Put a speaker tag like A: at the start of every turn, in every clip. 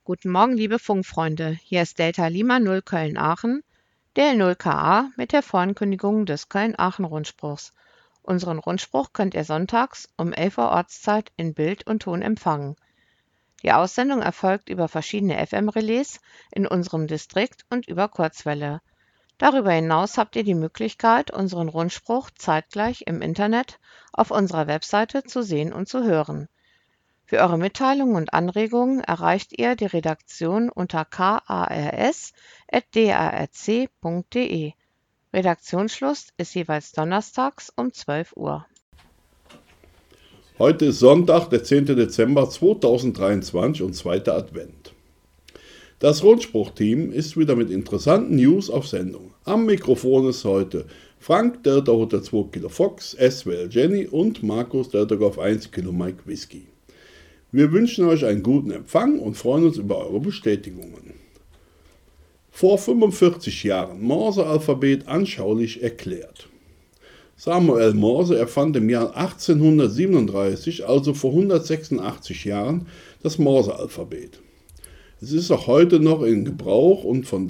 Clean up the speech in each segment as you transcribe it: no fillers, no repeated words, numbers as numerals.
A: Guten Morgen, liebe Funkfreunde. Hier ist Delta Lima 0 Köln-Aachen, der 0KA mit der Vorankündigung des Köln-Aachen-Rundspruchs. Unseren Rundspruch könnt ihr sonntags um 11 Uhr Ortszeit in Bild und Ton empfangen. Die Aussendung erfolgt über verschiedene FM-Relais in unserem Distrikt und über Kurzwelle. Darüber hinaus habt ihr die Möglichkeit, unseren Rundspruch zeitgleich im Internet auf unserer Webseite zu sehen und zu hören. Für eure Mitteilungen und Anregungen erreicht ihr die Redaktion unter kars@drc.de. Redaktionsschluss ist jeweils donnerstags um 12 Uhr.
B: Heute ist Sonntag, der 10. Dezember 2023 und zweiter Advent. Das Rundspruch-Team ist wieder mit interessanten News auf Sendung. Am Mikrofon ist heute Frank Delta Hotel 2 Kilo Fox, SWL Jenny und Markus Delta Golf 1 Kilo Mike Whisky. Wir wünschen euch einen guten Empfang und freuen uns über eure Bestätigungen. Vor 45 Jahren Morse-Alphabet anschaulich erklärt. Samuel Morse erfand im Jahr 1837, also vor 186 Jahren, das Morse-Alphabet. Es ist auch heute noch in Gebrauch und von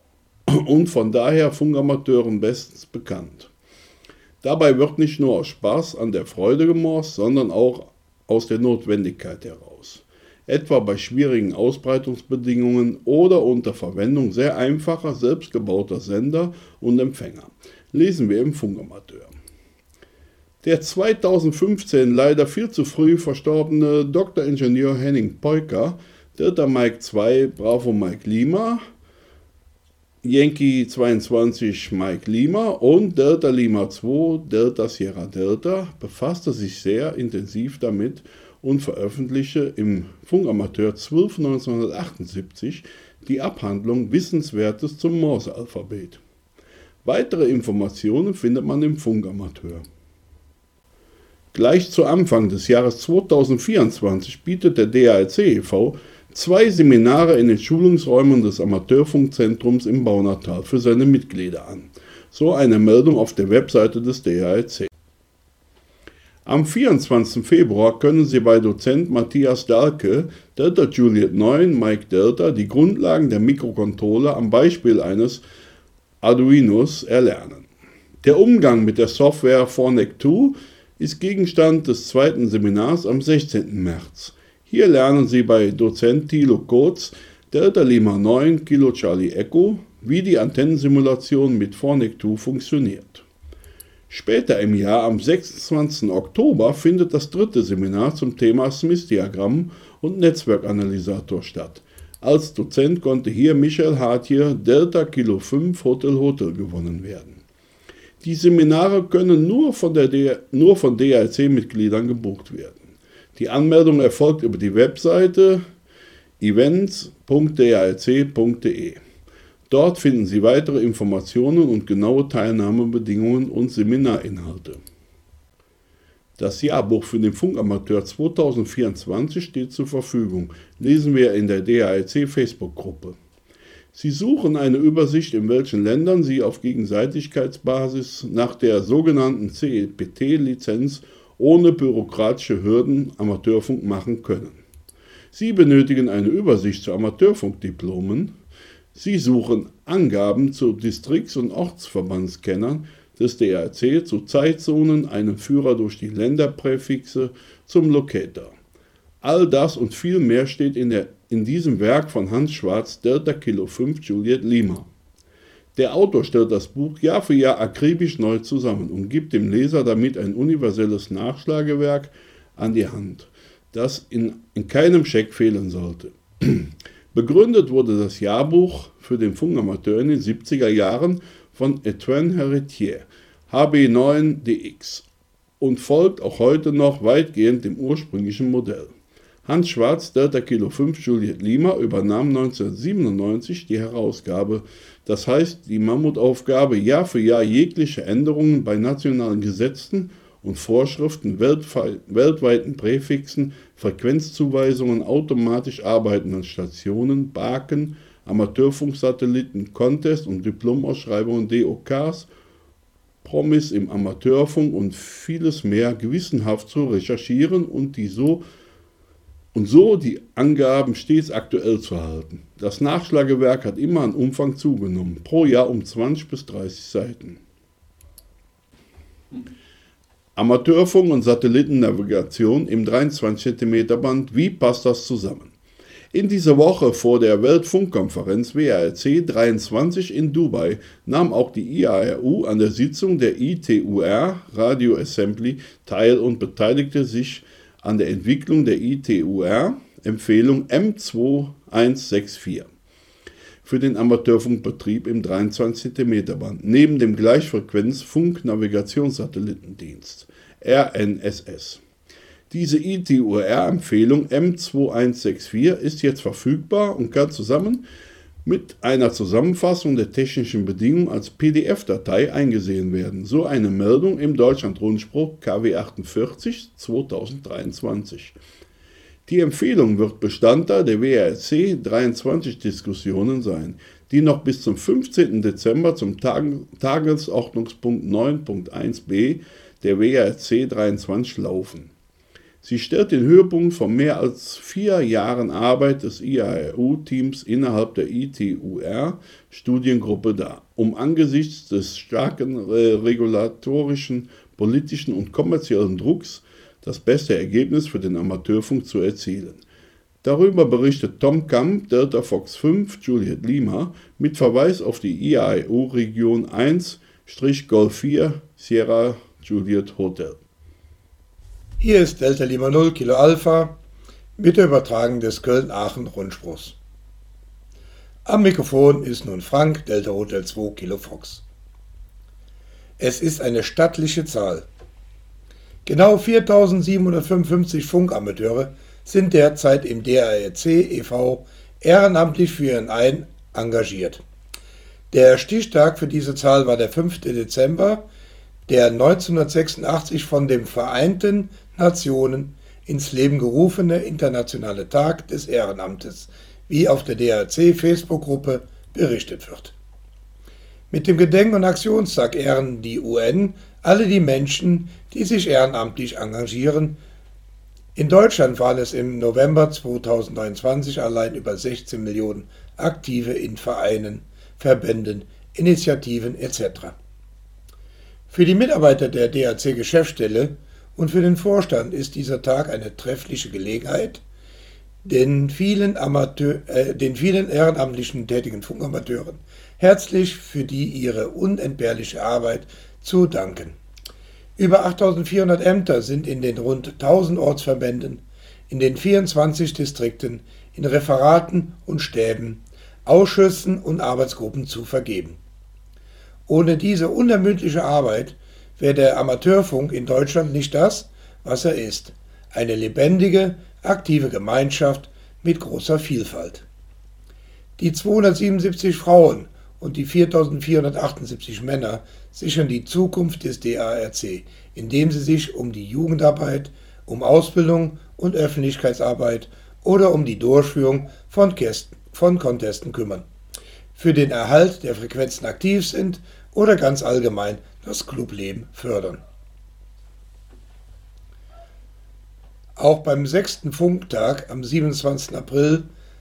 B: daher Funkamateuren bestens bekannt. Dabei wird nicht nur aus Spaß an der Freude gemorst, sondern auch aus der Notwendigkeit heraus, etwa bei schwierigen Ausbreitungsbedingungen oder unter Verwendung sehr einfacher, selbstgebauter Sender und Empfänger, lesen wir im Funkamateur. Der 2015 leider viel zu früh verstorbene Dr. Ingenieur Henning Peuker, Delta Mike 2 Bravo Mike Lima, Yankee 22 Mike Lima und Delta Lima 2 Delta Sierra Delta befasste sich sehr intensiv damit und veröffentlichte im Funkamateur 12/1978 die Abhandlung Wissenswertes zum Morse-Alphabet. Weitere Informationen findet man im Funkamateur. Gleich zu Anfang des Jahres 2024 bietet der DARC e.V. 2 Seminare in den Schulungsräumen des Amateurfunkzentrums im Baunatal für seine Mitglieder an. So eine Meldung auf der Webseite des DARC. Am 24. Februar können Sie bei Dozent Matthias Dahlke, Delta Juliet 9, Mike Delta, die Grundlagen der Mikrocontroller am Beispiel eines Arduinos erlernen. Der Umgang mit der Software Fornec 2 ist Gegenstand des zweiten Seminars am 16. März. Hier lernen Sie bei Dozent Thilo Kotz, Delta Lima 9 Kilo Charlie Echo, wie die Antennensimulation mit Fornec 2 funktioniert. Später im Jahr, am 26. Oktober, findet das dritte Seminar zum Thema Smith-Diagramm und Netzwerkanalysator statt. Als Dozent konnte hier Michael Hartier, Delta Kilo 5 Hotel Hotel gewonnen werden. Die Seminare können nur von DARC-Mitgliedern gebucht werden. Die Anmeldung erfolgt über die Webseite events.darc.de. Dort finden Sie weitere Informationen und genaue Teilnahmebedingungen und Seminarinhalte. Das Jahrbuch für den Funkamateur 2024 steht zur Verfügung, lesen wir in der DARC Facebook-Gruppe. Sie suchen eine Übersicht, in welchen Ländern Sie auf Gegenseitigkeitsbasis nach der sogenannten CEPT-Lizenz ohne bürokratische Hürden Amateurfunk machen können. Sie benötigen eine Übersicht zu Amateurfunkdiplomen. Sie suchen Angaben zu Distrikts- und Ortsverbandskennern des DARC, zu Zeitzonen, einen Führer durch die Länderpräfixe, zum Locator. All das und viel mehr steht in diesem Werk von Hans Schwarz, Delta Kilo 5 Juliet Lima. Der Autor stellt das Buch Jahr für Jahr akribisch neu zusammen und gibt dem Leser damit ein universelles Nachschlagewerk an die Hand, das in keinem Scheck fehlen sollte. Begründet wurde das Jahrbuch für den Funkamateur in den 70er Jahren von Etienne Heritier, HB9DX, und folgt auch heute noch weitgehend dem ursprünglichen Modell. Hans Schwarz, Delta Kilo 5 Juliet Lima, übernahm 1997 die Herausgabe, das heißt die Mammutaufgabe, Jahr für Jahr jegliche Änderungen bei nationalen Gesetzen und Vorschriften, weltweiten Präfixen, Frequenzzuweisungen, automatisch arbeitenden Stationen, Baken, Amateurfunksatelliten, Contest- und Diplomausschreibungen DOKs, Promis im Amateurfunk und vieles mehr gewissenhaft zu recherchieren und die so und so die Angaben stets aktuell zu halten. Das Nachschlagewerk hat immer an Umfang zugenommen, pro Jahr um 20 bis 30 Seiten. Amateurfunk und Satellitennavigation im 23 cm Band, wie passt das zusammen? In dieser Woche vor der Weltfunkkonferenz WARC 23 in Dubai nahm auch die IARU an der Sitzung der ITUR Radio Assembly teil und beteiligte sich an der Entwicklung der ITUR-Empfehlung M2164 für den Amateurfunkbetrieb im 23 cm Band, neben dem Gleichfrequenz-Funk-Navigationssatellitendienst RNSS. Diese ITUR-Empfehlung M2164 ist jetzt verfügbar und kann zusammen mit einer Zusammenfassung der technischen Bedingungen als PDF-Datei eingesehen werden. So eine Meldung im Deutschlandrundspruch KW 48 2023. Die Empfehlung wird Bestandteil der WARC 23 Diskussionen sein, die noch bis zum 15. Dezember zum Tagesordnungspunkt 9.1b der WARC 23 laufen. Sie stellt den Höhepunkt von mehr als 4 Jahren Arbeit des IARU-Teams innerhalb der ITUR-Studiengruppe dar, um angesichts des starken regulatorischen, politischen und kommerziellen Drucks das beste Ergebnis für den Amateurfunk zu erzielen. Darüber berichtet Tom Kamp, Delta Fox 5, Juliet Lima, mit Verweis auf die IARU-Region 1-Golf 4, Sierra Juliet Hotel.
C: Hier ist Delta Lima 0 Kilo Alpha mit der Übertragung des Köln-Aachen-Rundspruchs. Am Mikrofon ist nun Frank, Delta Hotel 2 Kilo Fox. Es ist eine stattliche Zahl. Genau 4.755 Funkamateure sind derzeit im DARC e.V. ehrenamtlich für ihren Verein engagiert. Der Stichtag für diese Zahl war der 5. Dezember, der 1986 von den Vereinten Nationen ins Leben gerufene internationale Tag des Ehrenamtes, wie auf der DARC-Facebook-Gruppe berichtet wird. Mit dem Gedenk- und Aktionstag ehren die UN alle die Menschen, die sich ehrenamtlich engagieren. In Deutschland waren es im November 2023 allein über 16 Millionen Aktive in Vereinen, Verbänden, Initiativen etc. Für die Mitarbeiter der DAC-Geschäftsstelle und für den Vorstand ist dieser Tag eine treffliche Gelegenheit, den vielen ehrenamtlichen tätigen Funkamateuren herzlich für ihre unentbehrliche Arbeit zu danken. Über 8.400 Ämter sind in den rund 1.000 Ortsverbänden, in den 24 Distrikten, in Referaten und Stäben, Ausschüssen und Arbeitsgruppen zu vergeben. Ohne diese unermüdliche Arbeit wäre der Amateurfunk in Deutschland nicht das, was er ist: eine lebendige, aktive Gemeinschaft mit großer Vielfalt. Die 277 Frauen und die 4.478 Männer sichern die Zukunft des DARC, indem sie sich um die Jugendarbeit, um Ausbildung und Öffentlichkeitsarbeit oder um die Durchführung von Contesten kümmern, für den Erhalt der Frequenzen aktiv sind oder ganz allgemein das Clubleben fördern. Auch beim 6. Funktag am 27. April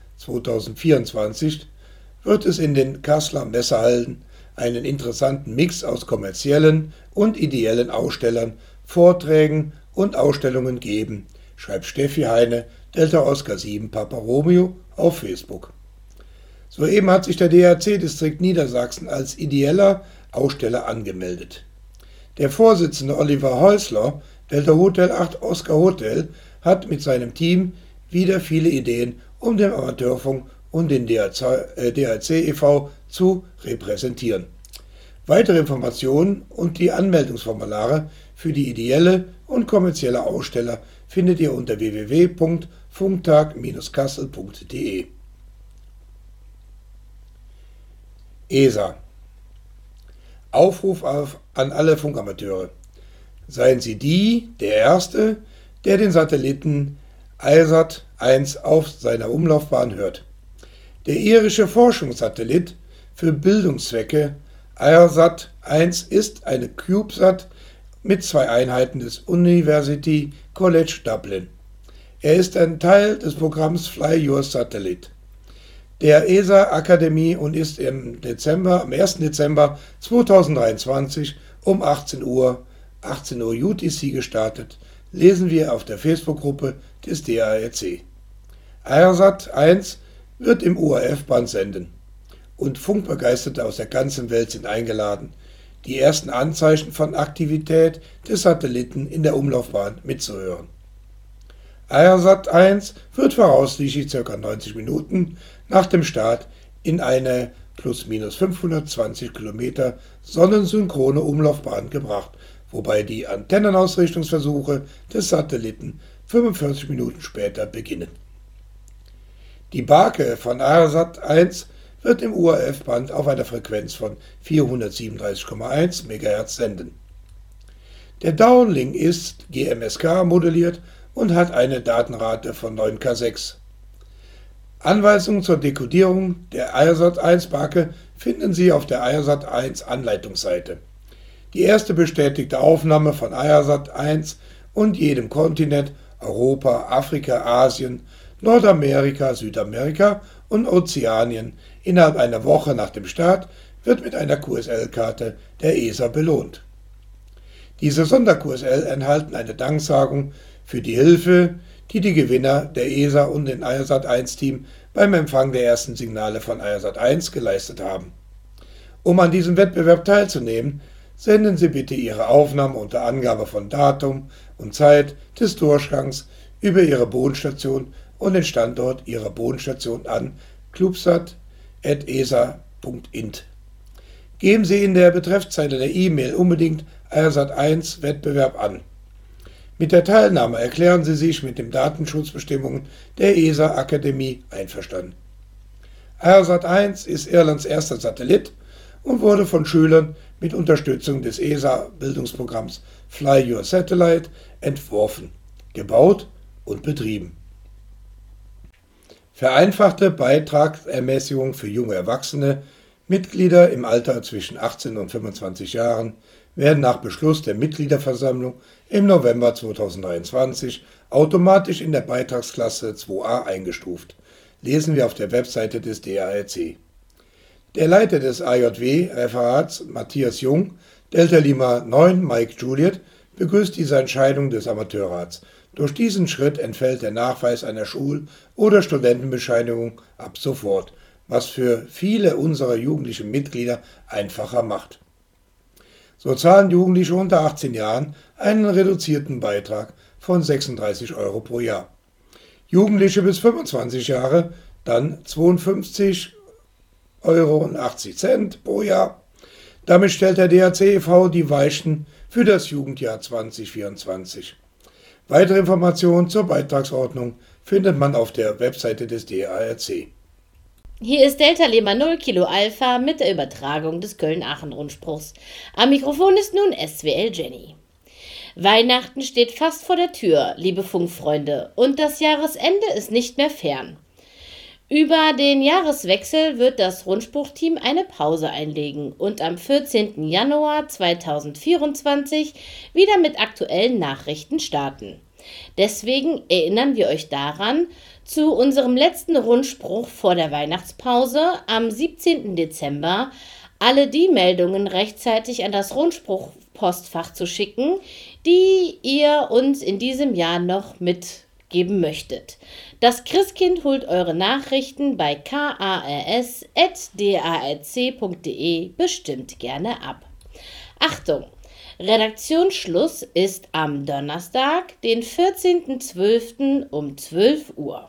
C: 2024 wird es in den Kasseler Messehallen einen interessanten Mix aus kommerziellen und ideellen Ausstellern, Vorträgen und Ausstellungen geben, schreibt Steffi Heine, Delta Oscar 7 Papa Romeo auf Facebook. Soeben hat sich der DAC-Distrikt Niedersachsen als ideeller Aussteller angemeldet. Der Vorsitzende Oliver Häusler, Delta Hotel 8 Oscar Hotel, hat mit seinem Team wieder viele Ideen, um den Amateurfunk und den DAC e.V. zu repräsentieren. Weitere Informationen und die Anmeldungsformulare für die ideelle und kommerzielle Aussteller findet ihr unter www.funktag-kassel.de. ESA. Aufruf an alle Funkamateure. Seien Sie der Erste, der den Satelliten IRSAT 1 auf seiner Umlaufbahn hört. Der irische Forschungssatellit für Bildungszwecke IRSAT 1 ist eine CubeSat mit 2 Einheiten des University College Dublin. Er ist ein Teil des Programms Fly Your Satellite der ESA-Akademie und ist am 1. Dezember 2023 um 18 Uhr UTC gestartet, lesen wir auf der Facebook-Gruppe des DARC. ARSat 1 wird im UHF-Band senden und Funkbegeisterte aus der ganzen Welt sind eingeladen, die ersten Anzeichen von Aktivität des Satelliten in der Umlaufbahn mitzuhören. ARSat 1 wird voraussichtlich ca. 90 Minuten nach dem Start in eine ± 520 Kilometer sonnensynchrone Umlaufbahn gebracht, wobei die Antennenausrichtungsversuche des Satelliten 45 Minuten später beginnen. Die Barke von ARSat 1 wird im UHF-Band auf einer Frequenz von 437,1 MHz senden. Der Downlink ist GMSK modelliert und hat eine Datenrate von 9K6. Anweisungen zur Dekodierung der ARSat 1 Barke finden Sie auf der ARSat 1 Anleitungsseite. Die erste bestätigte Aufnahme von ARSat 1 und jedem Kontinent Europa, Afrika, Asien, Nordamerika, Südamerika und Ozeanien innerhalb einer Woche nach dem Start wird mit einer QSL-Karte der ESA belohnt. Diese Sonder-QSL enthalten eine Danksagung für die Hilfe, die die Gewinner der ESA und den ARSat 1-Team beim Empfang der ersten Signale von ARSat 1 geleistet haben. Um an diesem Wettbewerb teilzunehmen, senden Sie bitte Ihre Aufnahmen unter Angabe von Datum und Zeit des Durchgangs über Ihre Bodenstation und den Standort Ihrer Bodenstation an clubsat@esa.int. Geben Sie in der Betreffzeile der E-Mail unbedingt ARSat 1 Wettbewerb an. Mit der Teilnahme erklären Sie sich mit den Datenschutzbestimmungen der ESA-Akademie einverstanden. ARSat 1 ist Irlands erster Satellit und wurde von Schülern mit Unterstützung des ESA-Bildungsprogramms Fly Your Satellite entworfen, gebaut und betrieben. Vereinfachte Beitragsermäßigung für junge Erwachsene, Mitglieder im Alter zwischen 18 und 25 Jahren, werden nach Beschluss der Mitgliederversammlung im November 2023 automatisch in der Beitragsklasse 2a eingestuft, lesen wir auf der Webseite des DARC. Der Leiter des AJW-Referats, Matthias Jung, Delta Lima 9 Mike Juliet, begrüßt diese Entscheidung des Amateurrats. Durch diesen Schritt entfällt der Nachweis einer Schul- oder Studentenbescheinigung ab sofort, was für viele unserer jugendlichen Mitglieder einfacher macht. So zahlen Jugendliche unter 18 Jahren einen reduzierten Beitrag von 36 € pro Jahr. Jugendliche bis 25 Jahre dann 52,80 € pro Jahr. Damit stellt der DAC e.V. die Weichen für das Jugendjahr 2024. Weitere Informationen zur Beitragsordnung findet man auf der Webseite des DARC.
D: Hier ist Delta Lima 0 Kilo Alpha mit der Übertragung des Köln-Aachen-Rundspruchs. Am Mikrofon ist nun SWL Jenny. Weihnachten steht fast vor der Tür, liebe Funkfreunde, und das Jahresende ist nicht mehr fern. Über den Jahreswechsel wird das Rundspruchteam eine Pause einlegen und am 14. Januar 2024 wieder mit aktuellen Nachrichten starten. Deswegen erinnern wir euch daran, zu unserem letzten Rundspruch vor der Weihnachtspause am 17. Dezember alle die Meldungen rechtzeitig an das Rundspruch-Postfach zu schicken, die ihr uns in diesem Jahr noch mitgeben möchtet. Das Christkind holt eure Nachrichten bei kars@darc.de bestimmt gerne ab. Achtung! Redaktionsschluss ist am Donnerstag, den 14.12. um 12 Uhr.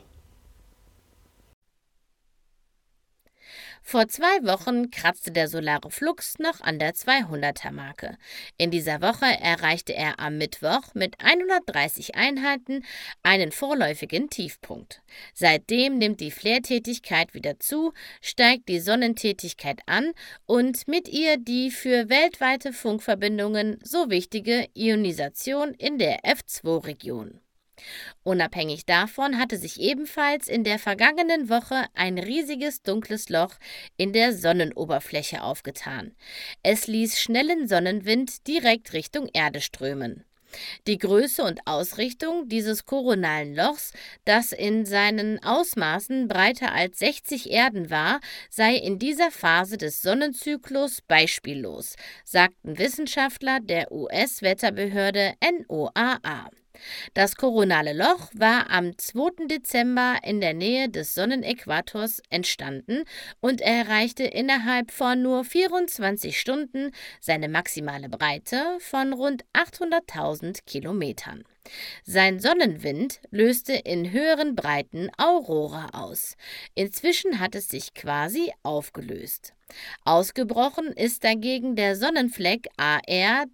D: Vor 2 Wochen kratzte der Solare Flux noch an der 200er-Marke. In dieser Woche erreichte er am Mittwoch mit 130 Einheiten einen vorläufigen Tiefpunkt. Seitdem nimmt die Flaretätigkeit wieder zu, steigt die Sonnentätigkeit an und mit ihr die für weltweite Funkverbindungen so wichtige Ionisation in der F2-Region. Unabhängig davon hatte sich ebenfalls in der vergangenen Woche ein riesiges dunkles Loch in der Sonnenoberfläche aufgetan. Es ließ schnellen Sonnenwind direkt Richtung Erde strömen. Die Größe und Ausrichtung dieses koronalen Lochs, das in seinen Ausmaßen breiter als 60 Erden war, sei in dieser Phase des Sonnenzyklus beispiellos, sagten Wissenschaftler der US-Wetterbehörde NOAA. Das koronale Loch war am 2. Dezember in der Nähe des Sonnenäquators entstanden und erreichte innerhalb von nur 24 Stunden seine maximale Breite von rund 800.000 Kilometern. Sein Sonnenwind löste in höheren Breiten Aurora aus. Inzwischen hat es sich quasi aufgelöst. Ausgebrochen ist dagegen der Sonnenfleck AR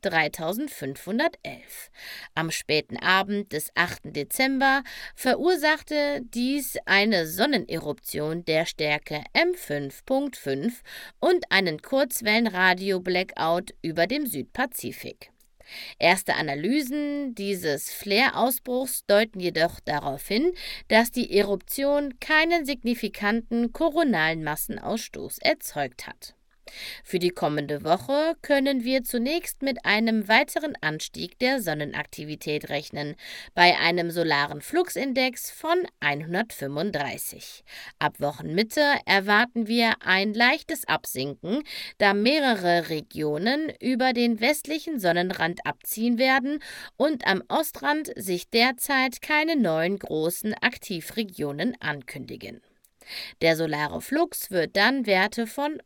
D: 3511. Am späten Abend des 8. Dezember verursachte dies eine Sonneneruption der Stärke M5.5 und einen Kurzwellenradio-Blackout über dem Südpazifik. Erste Analysen dieses Flare-Ausbruchs deuten jedoch darauf hin, dass die Eruption keinen signifikanten koronalen Massenausstoß erzeugt hat. Für die kommende Woche können wir zunächst mit einem weiteren Anstieg der Sonnenaktivität rechnen, bei einem solaren Fluxindex von 135. Ab Wochenmitte erwarten wir ein leichtes Absinken, da mehrere Regionen über den westlichen Sonnenrand abziehen werden und am Ostrand sich derzeit keine neuen großen Aktivregionen ankündigen. Der solare Flux wird dann Werte von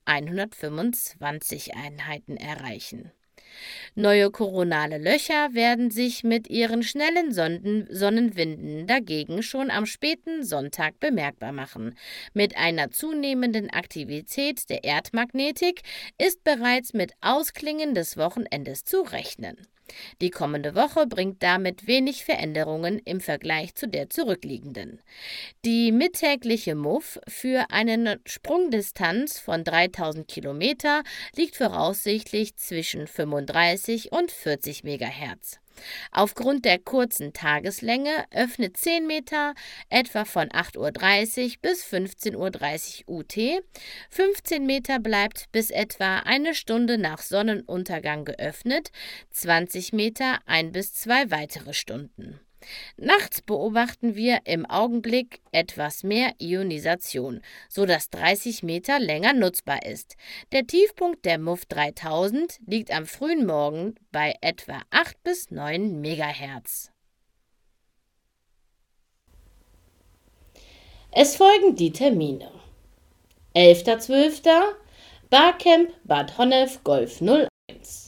D: 125 Einheiten erreichen. Neue koronale Löcher werden sich mit ihren schnellen Sonnenwinden dagegen schon am späten Sonntag bemerkbar machen. Mit einer zunehmenden Aktivität der Erdmagnetik ist bereits mit Ausklingen des Wochenendes zu rechnen. Die kommende Woche bringt damit wenig Veränderungen im Vergleich zu der zurückliegenden. Die mittägliche MUF für eine Sprungdistanz von 3000 Kilometer liegt voraussichtlich zwischen 35 und 40 MHz. Aufgrund der kurzen Tageslänge öffnet 10 Meter etwa von 8:30 Uhr bis 15:30 Uhr UT, 15 Meter bleibt bis etwa eine Stunde nach Sonnenuntergang geöffnet, 20 Meter 1 bis 2 weitere Stunden. Nachts beobachten wir im Augenblick etwas mehr Ionisation, sodass 30 Meter länger nutzbar ist. Der Tiefpunkt der MUF 3000 liegt am frühen Morgen bei etwa 8 bis 9 MHz. Es folgen die Termine. 11.12. Barcamp Bad Honnef Golf 01.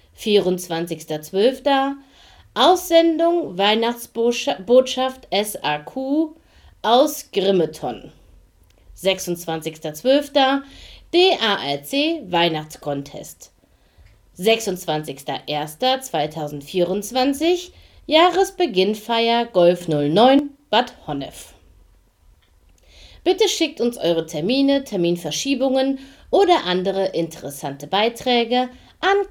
D: 24.12. Aussendung Weihnachtsbotschaft SAQ aus Grimeton. 26.12. DARC Weihnachtscontest. 26.01.2024 Jahresbeginnfeier Golf 09 Bad Honnef. Bitte schickt uns eure Termine, Terminverschiebungen oder andere interessante Beiträge an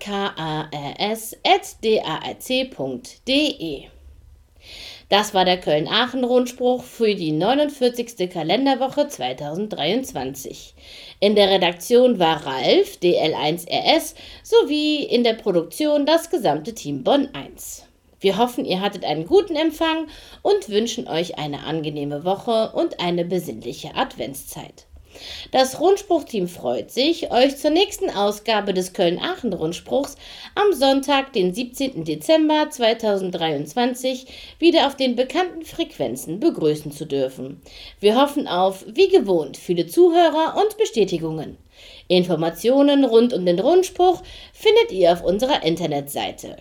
D: kars@darc.de. Das war der Köln-Aachen-Rundspruch für die 49. Kalenderwoche 2023. In der Redaktion war Ralf, DL1RS, sowie in der Produktion das gesamte Team Bonn 1. Wir hoffen, ihr hattet einen guten Empfang und wünschen euch eine angenehme Woche und eine besinnliche Adventszeit. Das Rundspruchteam freut sich, euch zur nächsten Ausgabe des Köln-Aachen-Rundspruchs am Sonntag, den 17. Dezember 2023, wieder auf den bekannten Frequenzen begrüßen zu dürfen. Wir hoffen auf, wie gewohnt, viele Zuhörer und Bestätigungen. Informationen rund um den Rundspruch findet ihr auf unserer Internetseite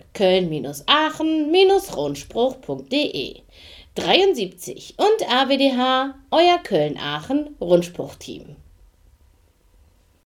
D: köln-aachen-rundspruch.de. 73 und AWDH, euer Köln-Aachen-Rundspruchteam.